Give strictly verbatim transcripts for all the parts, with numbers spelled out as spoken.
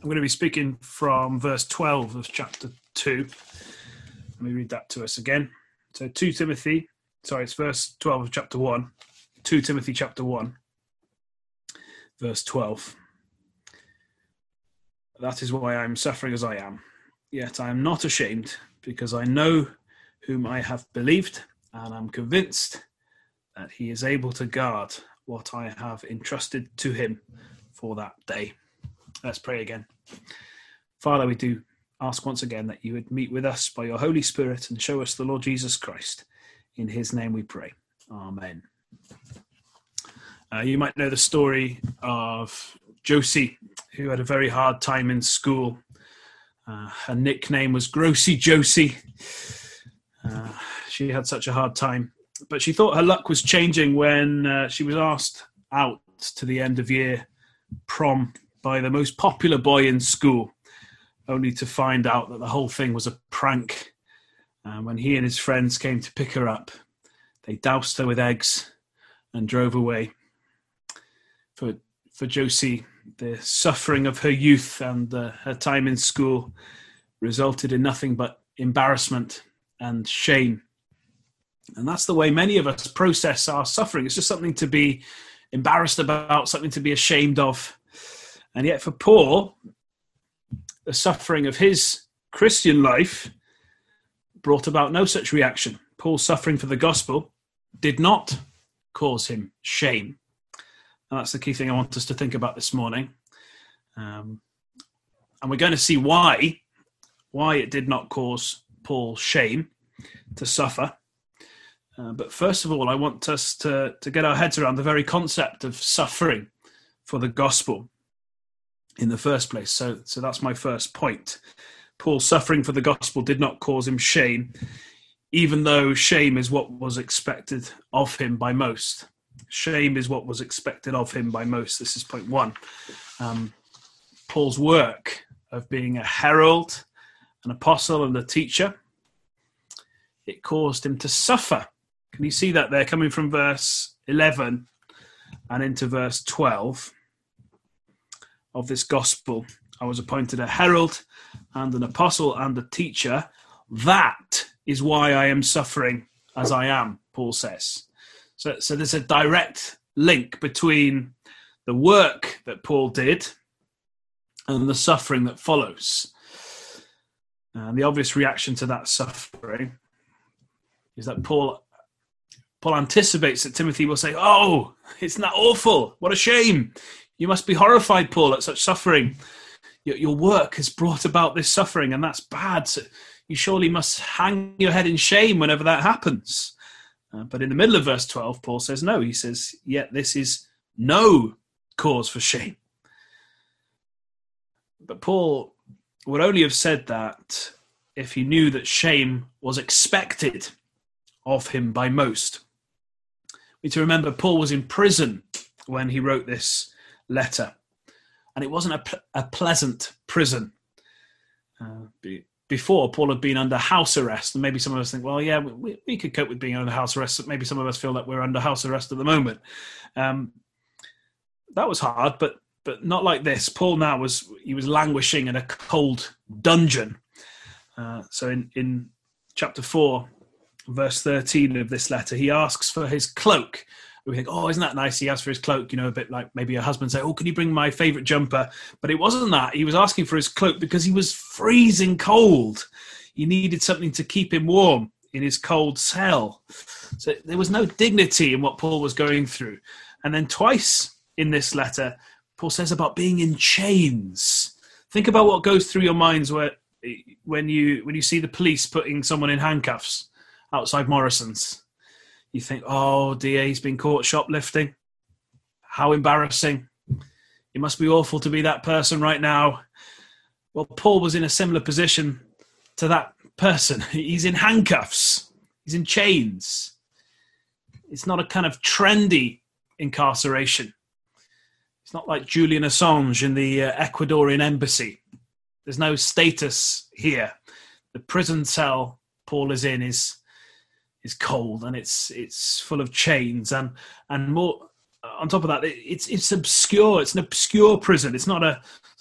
I'm going to be speaking from verse twelve of chapter two. Let me read that to us again. So two Timothy, sorry, it's verse twelve of chapter one. two Timothy chapter one, verse twelve. That is why I am suffering as I am. Yet I am not ashamed, because I know whom I have believed, and am convinced that he is able to guard what I have entrusted to him for that day. Let's pray again. Father, we do ask once again that you would meet with us by your Holy Spirit and show us the Lord Jesus Christ. In his name we pray. Amen. Uh, you might know the story of Josie, who had a very hard time in school. Uh, her nickname was Grossy Josie. Uh, she had such a hard time. But she thought her luck was changing when uh, she was asked out to the end of year prom by the most popular boy in school, only to find out that the whole thing was a prank. Uh, when he and his friends came to pick her up, they doused her with eggs and drove away. For for Josie, the suffering of her youth and uh, her time in school resulted in nothing but embarrassment and shame. And that's the way many of us process our suffering. It's just something to be embarrassed about, something to be ashamed of. And yet for Paul, the suffering of his Christian life brought about no such reaction. Paul's suffering for the gospel did not cause him shame. And that's the key thing I want us to think about this morning. Um, and we're going to see why, why it did not cause Paul shame to suffer. Uh, but first of all, I want us to, to get our heads around the very concept of suffering for the gospel in the first place. So, so that's my first point. Paul's suffering for the gospel did not cause him shame, even though shame is what was expected of him by most. Shame is what was expected of him by most. This is point one. Um, Paul's work of being a herald, an apostle, and a teacher, it caused him to suffer. Can you see that there, coming from verse eleven and into verse twelve of this gospel? I was appointed a herald and an apostle and a teacher. That is why I am suffering as I am, Paul says. So, so there's a direct link between the work that Paul did and the suffering that follows. And the obvious reaction to that suffering is that Paul Paul anticipates that Timothy will say, "Oh, it's not awful. What a shame. You must be horrified, Paul, at such suffering. Your, your work has brought about this suffering, and that's bad. So you surely must hang your head in shame whenever that happens." Uh, but in the middle of verse twelve, Paul says no. He says, "Yet this is no cause for shame." But Paul would only have said that if he knew that shame was expected of him by most. We need to remember Paul was in prison when he wrote this letter, and it wasn't a, pl- a pleasant prison. Uh, be- before, Paul had been under house arrest, and maybe some of us think, well, yeah, we, we could cope with being under house arrest. Maybe some of us feel that we're under house arrest at the moment. Um, that was hard, but but not like this. Paul now was he was languishing in a cold dungeon. Uh, so in, in chapter four, verse thirteen of this letter, he asks for his cloak. We think, oh, isn't that nice? He asked for his cloak, you know, a bit like maybe a husband say, oh, can you bring my favourite jumper? But it wasn't that. He was asking for his cloak because he was freezing cold. He needed something to keep him warm in his cold cell. So there was no dignity in what Paul was going through. And then twice in this letter, Paul says about being in chains. Think about what goes through your minds where, when you when you see the police putting someone in handcuffs outside Morrison's. You think, oh dear, he's been caught shoplifting. How embarrassing. It must be awful to be that person right now. Well, Paul was in a similar position to that person. He's in handcuffs. He's in chains. It's not a kind of trendy incarceration. It's not like Julian Assange in the uh, Ecuadorian embassy. There's no status here. The prison cell Paul is in is is cold, and it's it's full of chains, and and more on top of that, it's it's obscure. It's an obscure prison. It's not a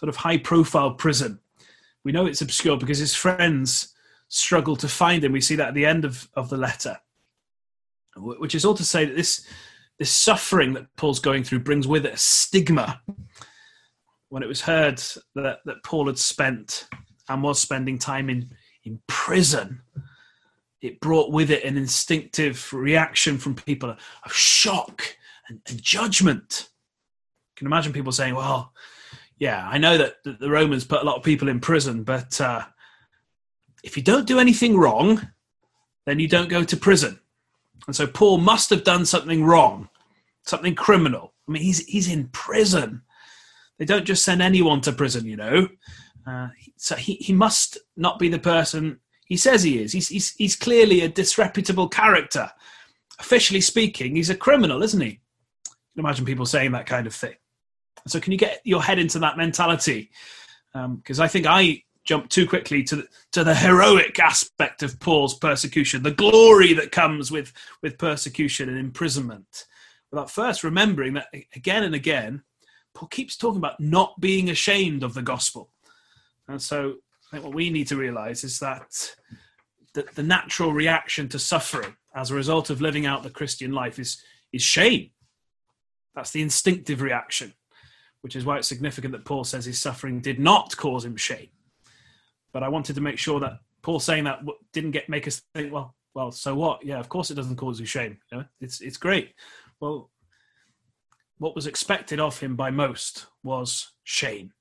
sort of high-profile prison. We know it's obscure because his friends struggle to find him. We see that at the end of, of the letter, which is all to say that this, this suffering that Paul's going through brings with it a stigma. When it was heard that, that Paul had spent and was spending time in, in prison, it brought with it an instinctive reaction from people of shock and, and judgment. You can imagine people saying, well, yeah, I know that the Romans put a lot of people in prison, but uh, if you don't do anything wrong, then you don't go to prison. And so Paul must have done something wrong, something criminal. I mean, he's he's in prison. They don't just send anyone to prison, you know. Uh, so he, he must not be the person he says he is. He's, he's, he's clearly a disreputable character. Officially speaking, he's a criminal, isn't he? You can imagine people saying that kind of thing. So can you get your head into that mentality? Because um, I think I jumped too quickly to the, to the heroic aspect of Paul's persecution, the glory that comes with, with persecution and imprisonment, without first remembering that again and again, Paul keeps talking about not being ashamed of the gospel. And so I think what we need to realize is that the, the natural reaction to suffering as a result of living out the Christian life is, is shame. That's the instinctive reaction, which is why it's significant that Paul says his suffering did not cause him shame. But I wanted to make sure that Paul saying that didn't get make us think, well, well, so what? Yeah, of course it doesn't cause you shame. You know, it's it's great. Well, what was expected of him by most was shame.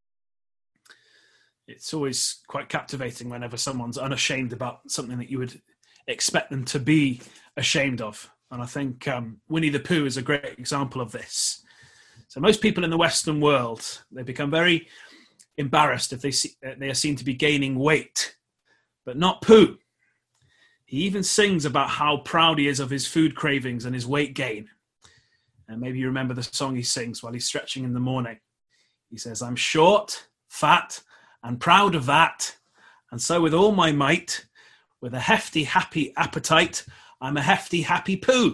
It's always quite captivating whenever someone's unashamed about something that you would expect them to be ashamed of. And I think um, Winnie the Pooh is a great example of this. So most people in the Western world, they become very embarrassed if they see, they are seen to be gaining weight, but not Pooh. He even sings about how proud he is of his food cravings and his weight gain. And maybe you remember the song he sings while he's stretching in the morning. He says, I'm short, fat, and proud of that. And so with all my might, with a hefty, happy appetite, I'm a hefty, happy Pooh.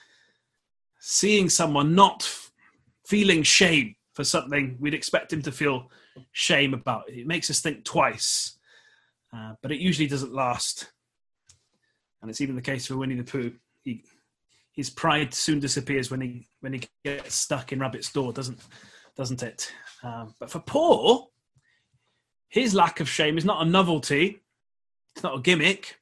Seeing someone not f- feeling shame for something we'd expect him to feel shame about, it makes us think twice. Uh, but it usually doesn't last. And it's even the case for Winnie the Pooh. He, his pride soon disappears when he when he gets stuck in Rabbit's door, doesn't doesn't it? Um, but for Paul, his lack of shame is not a novelty. It's not a gimmick,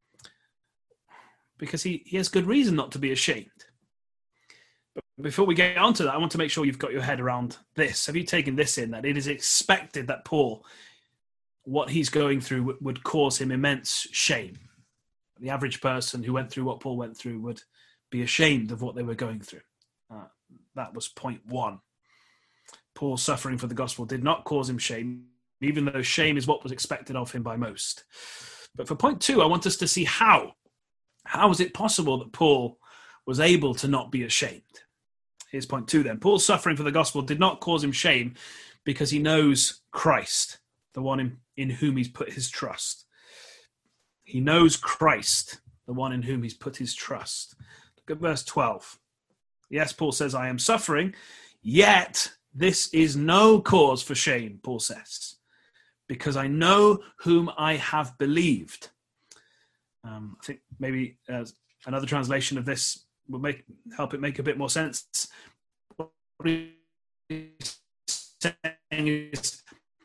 because he, he has good reason not to be ashamed. But before we get on to that, I want to make sure you've got your head around this. Have you taken this in, that it is expected that Paul, what he's going through would, would cause him immense shame? The average person who went through what Paul went through would be ashamed of what they were going through. Uh, that was point one. Paul's suffering for the gospel did not cause him shame, even though shame is what was expected of him by most. But for point two, I want us to see how. How is it possible that Paul was able to not be ashamed? Here's point two then. Paul's suffering for the gospel did not cause him shame because he knows Christ, the one in, in whom he's put his trust. He knows Christ, the one in whom he's put his trust. Look at verse twelve. Yes, Paul says, I am suffering, yet this is no cause for shame, Paul says, because I know whom I have believed. Um, I think maybe uh, another translation of this will make help it make a bit more sense. What he's saying is,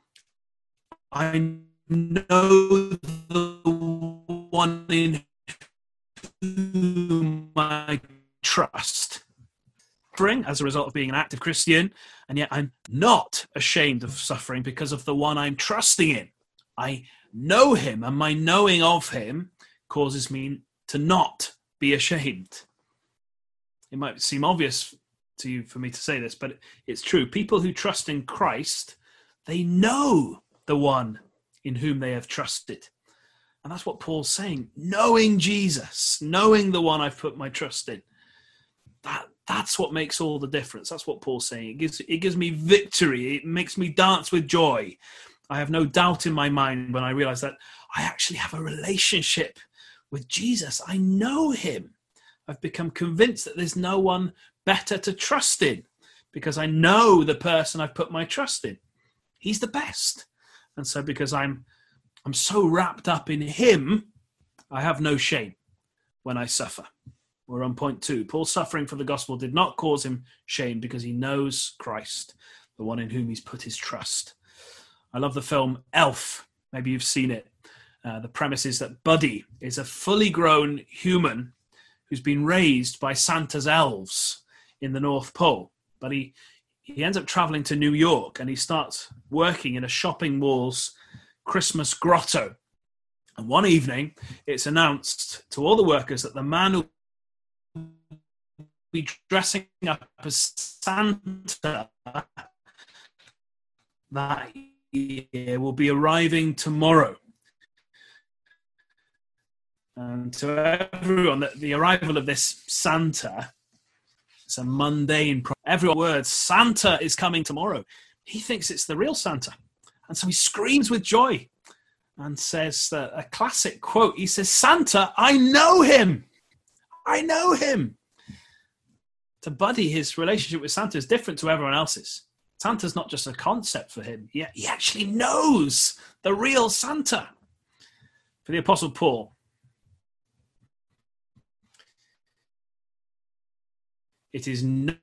I know the one in whom I trust. Suffering as a result of being an active Christian, and yet I'm not ashamed of suffering because of the one I'm trusting in. I know him, and my knowing of him causes me to not be ashamed. It might seem obvious to you for me to say this, but it's true. People who trust in Christ, they know the one in whom they have trusted. And that's what Paul's saying. Knowing Jesus, knowing the one I've put my trust in. That That's what makes all the difference. That's what Paul's saying. It gives, it gives me victory. It makes me dance with joy. I have no doubt in my mind when I realize that I actually have a relationship with Jesus. I know him. I've become convinced that there's no one better to trust in because I know the person I've put my trust in. He's the best. And so because I'm I'm so wrapped up in him, I have no shame when I suffer. We're on point two. Paul's suffering for the gospel did not cause him shame because he knows Christ, the one in whom he's put his trust. I love the film Elf. Maybe you've seen it. Uh, the premise is that Buddy is a fully grown human who's been raised by Santa's elves in the North Pole. But he, he ends up traveling to New York and he starts working in a shopping mall's Christmas grotto. And one evening, it's announced to all the workers that the man who will be dressing up as Santa that year will be arriving tomorrow. And to everyone, that the arrival of this Santa, it's a mundane problem. Everyone words, Santa is coming tomorrow. He thinks it's the real Santa. And so he screams with joy and says that a classic quote. He says, Santa, I know him. I know him. To Buddy, his relationship with Santa is different to everyone else's. Santa's not just a concept for him. He, he actually knows the real Santa. For the Apostle Paul, it is knowing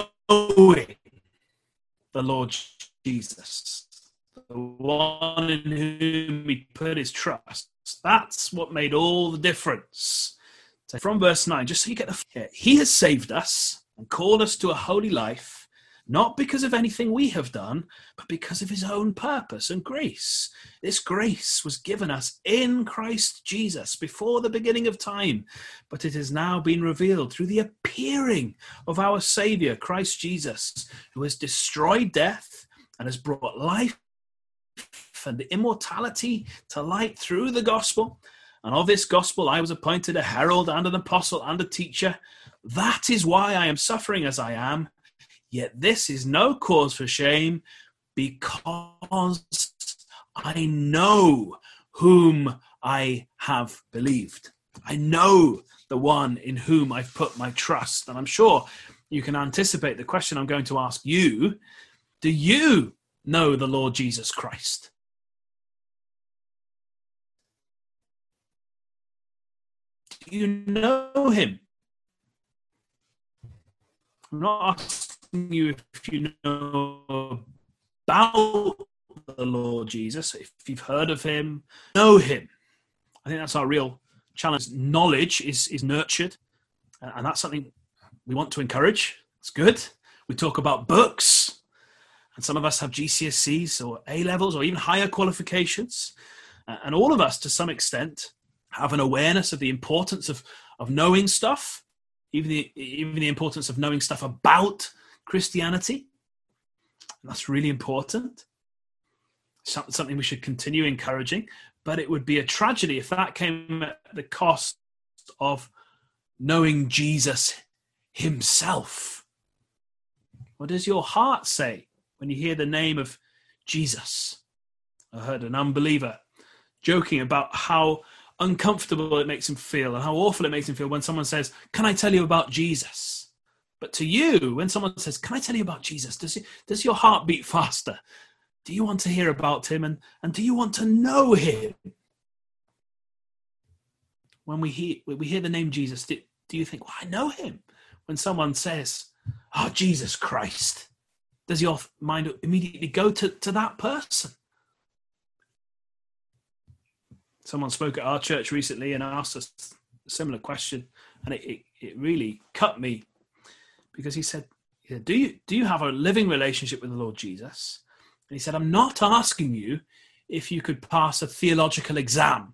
the Lord Jesus, the one in whom he put his trust. That's what made all the difference. So from verse nine, just so you get the... He has saved us and called us to a holy life, not because of anything we have done, but because of his own purpose and grace. This grace was given us in Christ Jesus before the beginning of time, but it has now been revealed through the appearing of our Saviour, Christ Jesus, who has destroyed death and has brought life and immortality to light through the gospel. And of this gospel I was appointed a herald and an apostle and a teacher. That is why I am suffering as I am. Yet this is no cause for shame, because I know whom I have believed. I know the one in whom I've put my trust. And I'm sure you can anticipate the question I'm going to ask you. Do you know the Lord Jesus Christ? Do you know him? I'm not asking you if you know about the Lord Jesus, if you've heard of him, know him. I think that's our real challenge. Knowledge is, is nurtured, and that's something we want to encourage. It's good. We talk about books, and some of us have G C S Es or A-levels or even higher qualifications, and all of us, to some extent, have an awareness of the importance of, of knowing stuff, even the, even the importance of knowing stuff about Christianity. And that's really important. Something we should continue encouraging, but it would be a tragedy if that came at the cost of knowing Jesus himself. What does your heart say when you hear the name of Jesus? I heard an unbeliever joking about how uncomfortable it makes him feel and how awful it makes him feel when someone says, can I tell you about Jesus? But to you, when someone says, can I tell you about Jesus? Does, it, does your heart beat faster? Do you want to hear about him, and, and do you want to know him? When we hear, we hear the name Jesus, do, do you think, well, I know him? When someone says, oh, Jesus Christ, does your mind immediately go to, to that person? Someone spoke at our church recently and asked us a similar question, and it, it, it really cut me, because he said, do you, do you have a living relationship with the Lord Jesus? And he said, I'm not asking you if you could pass a theological exam.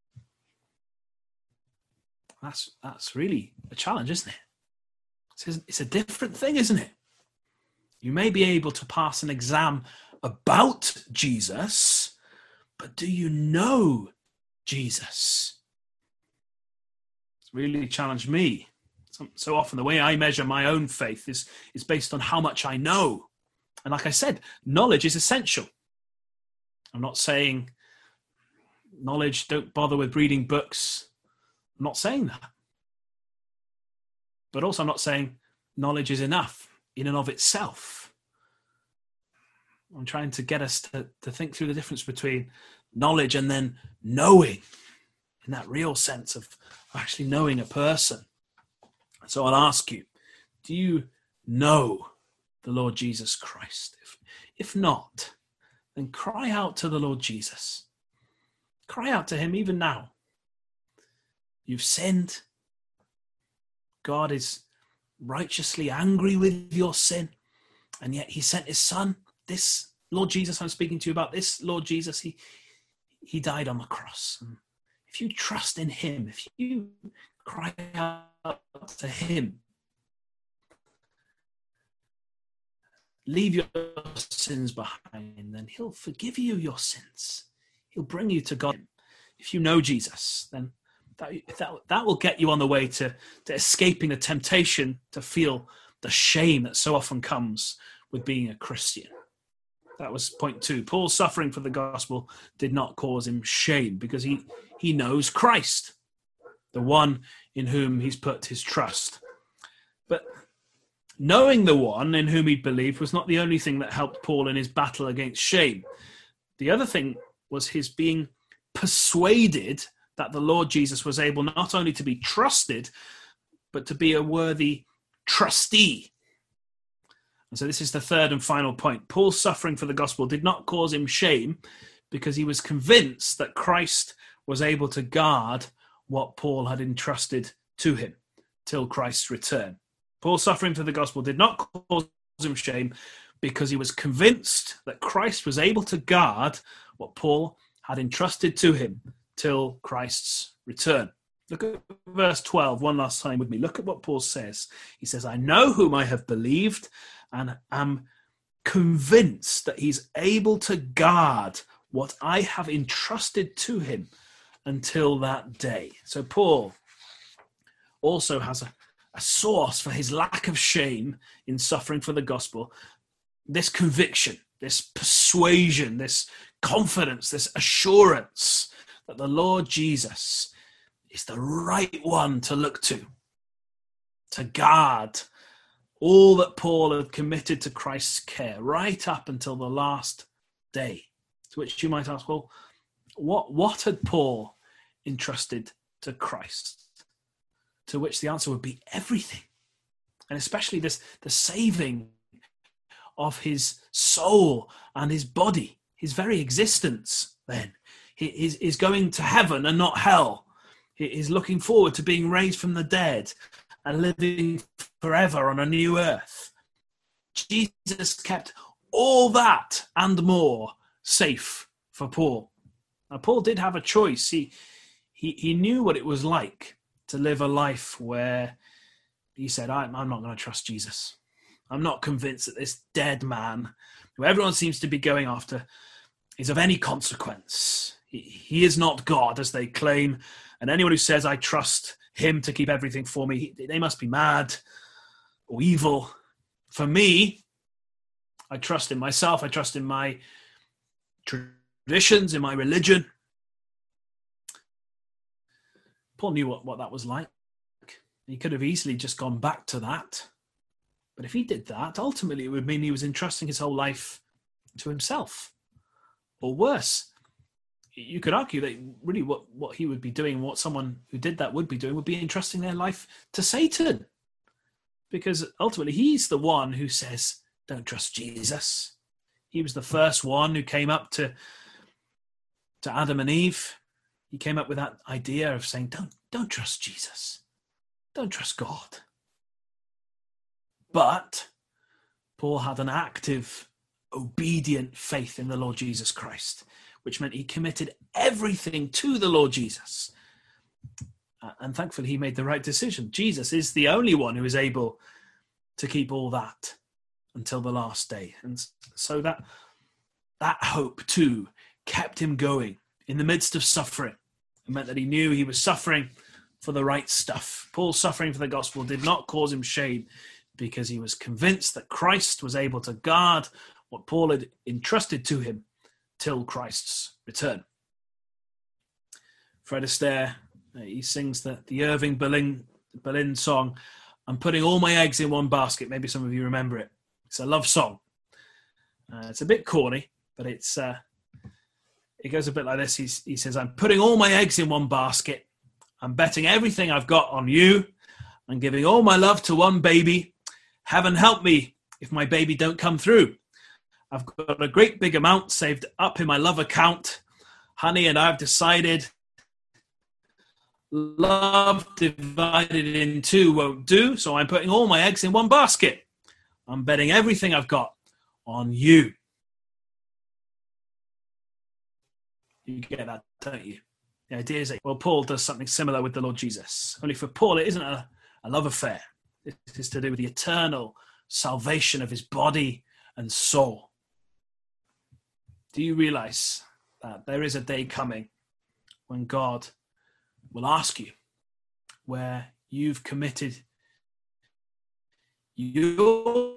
That's, that's really a challenge, isn't it? It's, it's a different thing, isn't it? You may be able to pass an exam about Jesus, but do you know Jesus? It's really challenged me. So, so often the way I measure my own faith is, is based on how much I know. And like I said, knowledge is essential. I'm not saying knowledge, don't bother with reading books. I'm not saying that. But also I'm not saying knowledge is enough in and of itself. I'm trying to get us to, to think through the difference between knowledge and then knowing, in that real sense of actually knowing a person. So I'll ask you, do you know the Lord Jesus Christ? If, if not, then cry out to the Lord Jesus. Cry out to him even now. You've sinned. God is righteously angry with your sin, and yet he sent his son. This Lord Jesus I'm speaking to you about, this Lord Jesus, he, he died on the cross. And if you trust in him, if you cry out to him, leave your sins behind, then he'll forgive you your sins. He'll bring you to God. If you know Jesus, then that, that, that will get you on the way to, to escaping the temptation to feel the shame that so often comes with being a Christian. That was point two. Paul's suffering for the gospel did not cause him shame because he, he knows Christ, the one in whom he's put his trust. But knowing the one in whom he believed was not the only thing that helped Paul in his battle against shame. The other thing was his being persuaded that the Lord Jesus was able not only to be trusted, but to be a worthy trustee. And so this is the third and final point. Paul's suffering for the gospel did not cause him shame because he was convinced that Christ was able to guard what Paul had entrusted to him till Christ's return. Paul's suffering for the gospel did not cause him shame because he was convinced that Christ was able to guard what Paul had entrusted to him till Christ's return. Look at verse twelve one last time with me. Look at what Paul says. He says, I know whom I have believed and am convinced that he's able to guard what I have entrusted to him until that day. So Paul also has a, a source for his lack of shame in suffering for the gospel. This conviction, this persuasion, this confidence, this assurance that the Lord Jesus is the right one to look to, to guard all that Paul had committed to Christ's care right up until the last day. To which you might ask, well, what, what had Paul entrusted to Christ? To which the answer would be everything. And especially this, the saving of his soul and his body, his very existence then. He is, is going to heaven and not hell. He is looking forward to being raised from the dead and living forever on a new earth. Jesus kept all that and more safe for Paul. Now, Paul did have a choice. He, he, he knew what it was like to live a life where he said, I'm, I'm not going to trust Jesus. I'm not convinced that this dead man, who everyone seems to be going after, is of any consequence. He, he is not God, as they claim. And anyone who says, I trust him to keep everything for me, they must be mad or evil. For me, I trust in myself. I trust in my traditions, in my religion. Paul knew what, what that was like. He could have easily just gone back to that. But if he did that, ultimately it would mean he was entrusting his whole life to himself. Or worse, you could argue that really what, what he would be doing, what someone who did that would be doing, would be entrusting their life to Satan. Because ultimately he's the one who says, don't trust Jesus. He was the first one who came up to, to Adam and Eve. He came up with that idea of saying, don't, don't trust Jesus. Don't trust God. But Paul had an active, obedient faith in the Lord Jesus Christ, which meant he committed everything to the Lord Jesus. And thankfully, he made the right decision. Jesus is the only one who is able to keep all that until the last day. And so that, that hope, too, kept him going in the midst of suffering. It meant that he knew he was suffering for the right stuff. Paul's suffering for the gospel did not cause him shame because he was convinced that Christ was able to guard what Paul had entrusted to him till Christ's return. Fred Astaire, he sings the, the Irving Berlin, Berlin song, I'm putting all my eggs in one basket. Maybe some of you remember it. It's a love song. Uh, it's a bit corny, but it's uh, it goes a bit like this. He's, he says, I'm putting all my eggs in one basket. I'm betting everything I've got on you. I'm giving all my love to one baby. Heaven help me if my baby don't come through. I've got a great big amount saved up in my love account. Honey and I've decided love divided in two won't do, so I'm putting all my eggs in one basket. I'm betting everything I've got on you. You get that, don't you? The idea is that, well, Paul does something similar with the Lord Jesus. Only for Paul, it isn't a, a love affair. It is to do with the eternal salvation of his body and soul. Do you realize that there is a day coming when God will ask you where you've committed your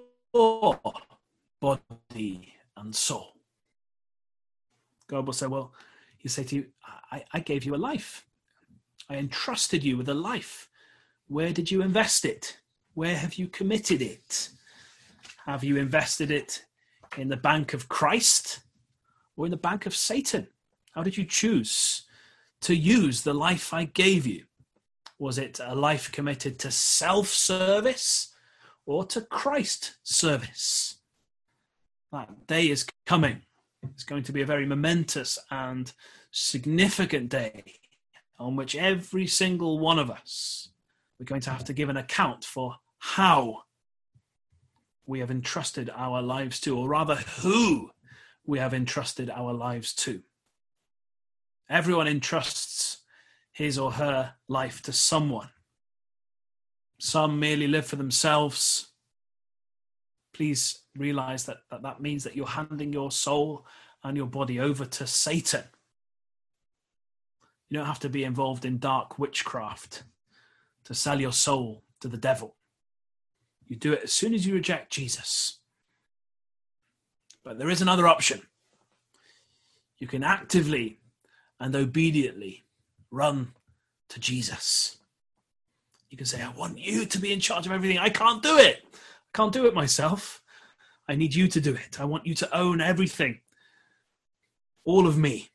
body and soul? God will say, well, he'll say to you, I, I gave you a life. I entrusted you with a life. Where did you invest it? Where have you committed it? Have you invested it in the bank of Christ or in the bank of Satan? How did you choose to use the life I gave you? Was it a life committed to self-service or to Christ service? That day is coming. It's going to be a very momentous and significant day on which every single one of us, we're going to have to give an account for how we have entrusted our lives to, or rather who we have entrusted our lives to. Everyone entrusts his or her life to someone. Some merely live for themselves. Please realize that, that that means that you're handing your soul and your body over to Satan. You don't have to be involved in dark witchcraft to sell your soul to the devil. You do it as soon as you reject Jesus. But there is another option. You can actively and obediently run to Jesus. You can say, I want you to be in charge of everything. I can't do it. I can't do it myself. I need you to do it. I want you to own everything. All of me.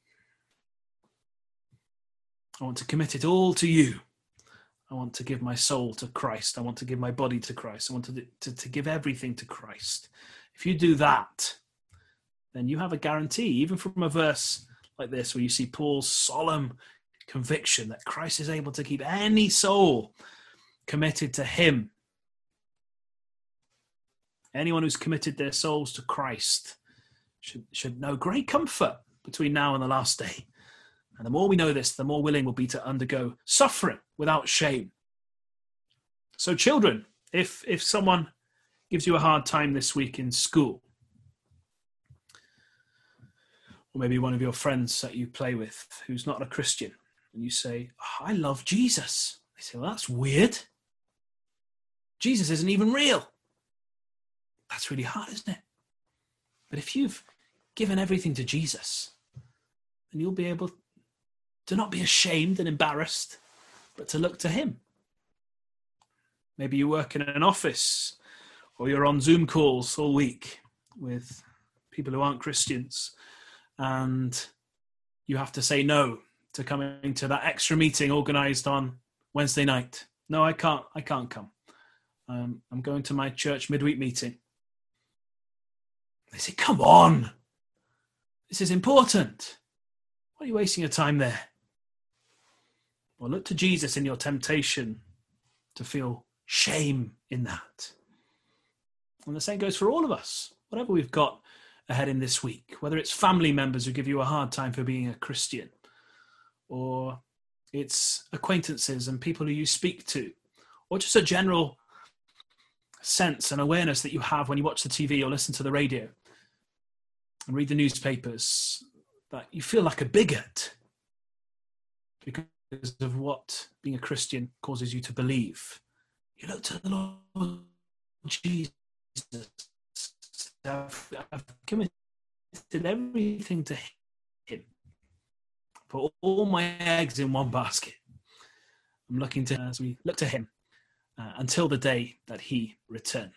I want to commit it all to you. I want to give my soul to Christ. I want to give my body to Christ. I want to, to, to give everything to Christ. If you do that, then you have a guarantee, even from a verse like this, where you see Paul's solemn conviction that Christ is able to keep any soul committed to him. Anyone who's committed their souls to Christ should, should know great comfort between now and the last day. And the more we know this, the more willing we'll be to undergo suffering without shame. So children, if if someone gives you a hard time this week in school, or maybe one of your friends that you play with who's not a Christian, and you say, oh, I love Jesus. They say, well, that's weird. Jesus isn't even real. That's really hard, isn't it? But if you've given everything to Jesus, then you'll be able to not be ashamed and embarrassed, but to look to him. Maybe you work in an office, or you're on Zoom calls all week with people who aren't Christians, and you have to say no to coming to that extra meeting organised on Wednesday night. No, I can't. I can't come. Um, I'm going to my church midweek meeting. They say, come on. This is important. Why are you wasting your time there? Well, look to Jesus in your temptation to feel shame in that. And the same goes for all of us. Whatever we've got ahead in this week, whether it's family members who give you a hard time for being a Christian, or it's acquaintances and people who you speak to, or just a general sense and awareness that you have when you watch the T V or listen to the radio and read the newspapers, that you feel like a bigot because of what being a Christian causes you to believe. You look to the Lord Jesus. I've, I've committed everything to him. Put all my eggs in one basket. I'm looking to, as we look to him uh, until the day that he returns.